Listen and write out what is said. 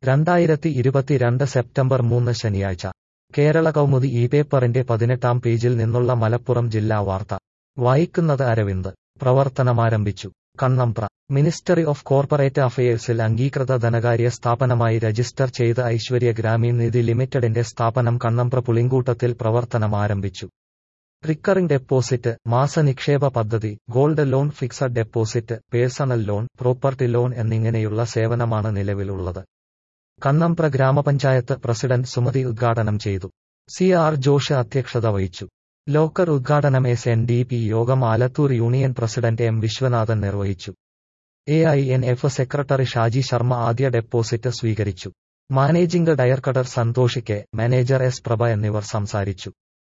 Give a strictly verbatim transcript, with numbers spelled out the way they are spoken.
രണ്ടായിരത്തി ഇരുപത്തിരണ്ട് സെപ്റ്റംബർ മൂന്ന് ശനിയാഴ്ച കേരള കൗമുദി ഈ പേപ്പറിന്റെ പതിനെട്ടാം പേജിൽ നിന്നുള്ള മലപ്പുറം ജില്ലാ വാർത്ത വായിക്കുന്നത് അരവിന്ദ്. പ്രവർത്തനമാരംഭിച്ചു. കണ്ണമ്പ്ര. മിനിസ്ട്രി ഓഫ് കോർപ്പറേറ്റ് അഫയേഴ്സിൽ അംഗീകൃത ധനകാര്യ സ്ഥാപനമായി രജിസ്റ്റർ ചെയ്ത ഐശ്വര്യ ഗ്രാമീൺ നിധി ലിമിറ്റഡിന്റെ സ്ഥാപനം കണ്ണമ്പ്ര പുളിങ്കൂട്ടത്തിൽ പ്രവർത്തനം ആരംഭിച്ചു. റിക്കറിംഗ് ഡെപ്പോസിറ്റ്, മാസ നിക്ഷേപ പദ്ധതി, gold loan, fixed deposit, personal loan, property loan എന്നിങ്ങനെയുള്ള സേവനമാണ് നിലവിലുള്ളത്. കണ്ണമ്പ്ര ഗ്രാമപഞ്ചായത്ത് പ്രസിഡന്റ് സുമതി ഉദ്ഘാടനം ചെയ്തു. സി ആർ ജോഷ് അധ്യക്ഷത വഹിച്ചു. ലോക്കർ ഉദ്ഘാടനം S N D P Yogam Alathur union president M Vishwanathan നിർവഹിച്ചു. A I N F secretary Shaji Sharma ആദ്യ ഡെപ്പോസിറ്റ് സ്വീകരിച്ചു. Managing director Santhosh K, manager S Prabha എന്നിവർ സംസാരിച്ചു.